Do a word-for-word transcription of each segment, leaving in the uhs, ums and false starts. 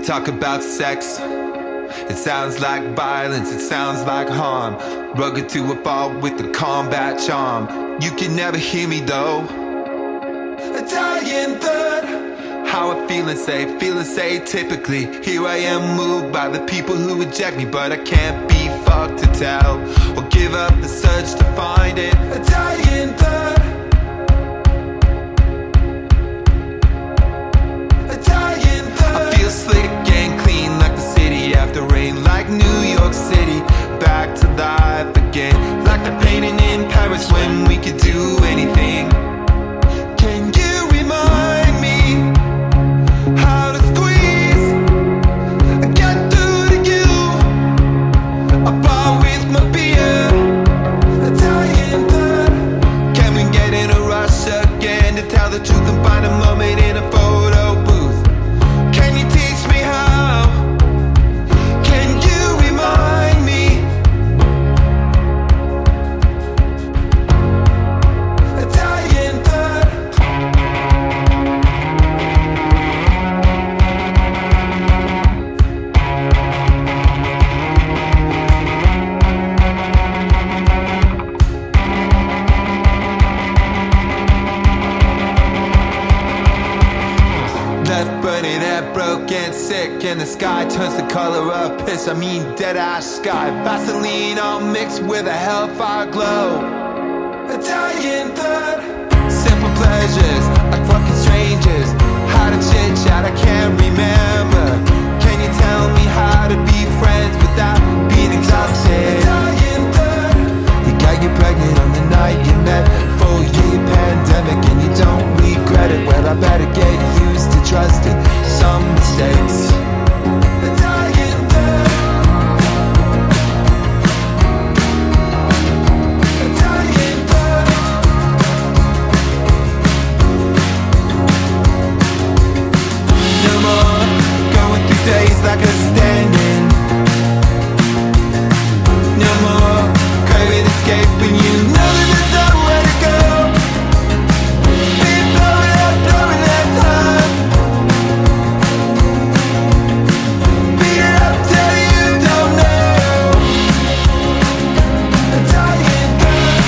Talk about sex. It sounds like violence, it sounds like harm. Rugged to a fault with the combat charm. You can never hear me though. Italian third. How I feel insane, feel insane typically. Here I am moved by the people who reject me, but I can't be fucked to tell or give up the search to find it. Italian third. Italian third. I feel slick and clean like the city after rain, like New York City, back to life again, like the painting in Paris when we could do anything. Can you remind me how to squeeze and get through to you? A bar with my beer, Italian third. Can we get in a rush again to tell the truth and find a moment in a photo booth? Can you teach me how? Can you remind me? Italian third. Left burning out, broke and sick, and the sky turns the color of piss. I mean dead ash sky, Vaseline all mixed with a hellfire glow. Italian third. Simple pleasures, like fucking strangers. How to chit chat, I can't remember. Can you tell me how to be friends without being exhausted? Italian third. You got you pregnant on the night you met. Full year pandemic and you don't regret it. Well, I better get used to trusting some mistakes. Italian third. Italian third. No more going through days like a stand-in. No more craving escape when you know that there's nowhere to go. Been blowing up, blowing that time. Beat it up till you don't know. Italian third.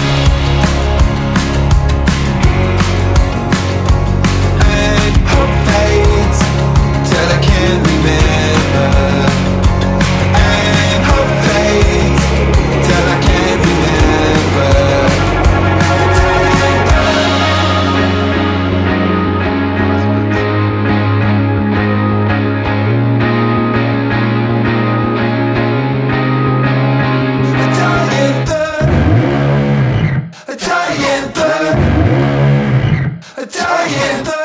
And hope fades till I can't remember. And hope fades till I can't remember. Italian third. Italian third. Italian third. Italian third.